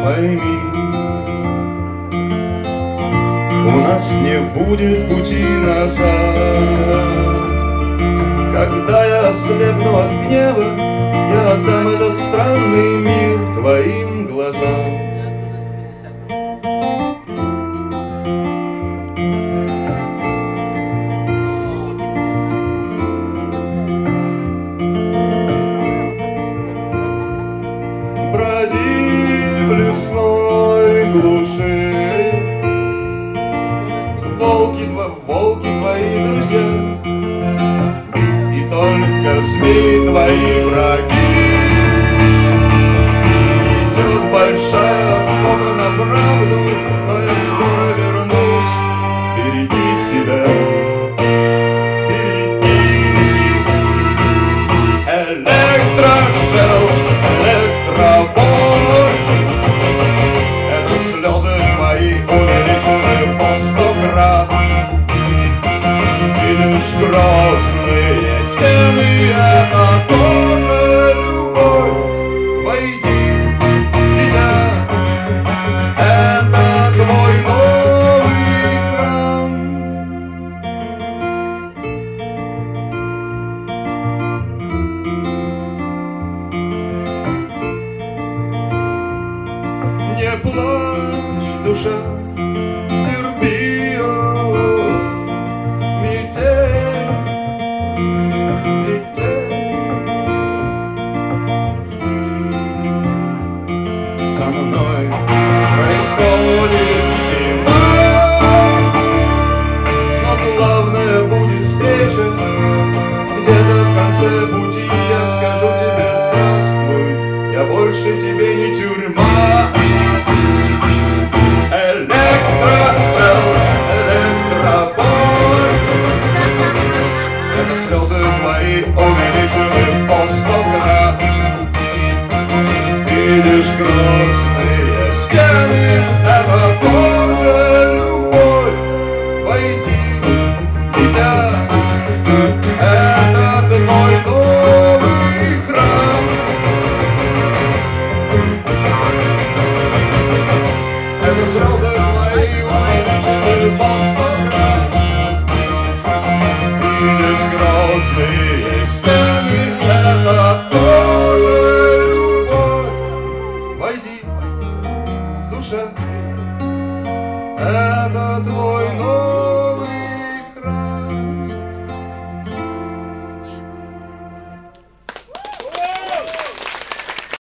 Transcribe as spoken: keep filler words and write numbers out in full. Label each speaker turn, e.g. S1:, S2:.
S1: пойми, у нас не будет пути назад. Когда я ослепну от гнева, я отдам этот странный мир твоим глазам. Броди в лесной глуши, волки, волки твои друзья, и только змеи твои враги. Идет большая охота на правду, но я скоро вернусь. Береги себя, береги. Электрошелуш, электроболь, это слезы твои увеличены по сто крат. Видишь грозные стены, это тоже любовь. Войди, дитя, это твой новый храм. Не плачь, душа, терпи, о, метель, метель. Со мной происходит зима, но главное будет встреча. Где-то в конце пути я скажу тебе здравствуй, я больше тебе не тюрьма. Электрошелуш, электроболь, это слезы твои увеличены по сто крат. Видишь грозные стены, это тоже любовь. Войди, дитя, это твой новый храм. Это слезы твои увеличены по сто крат. Видишь грозные стены, это тоже любовь. Войди, душа.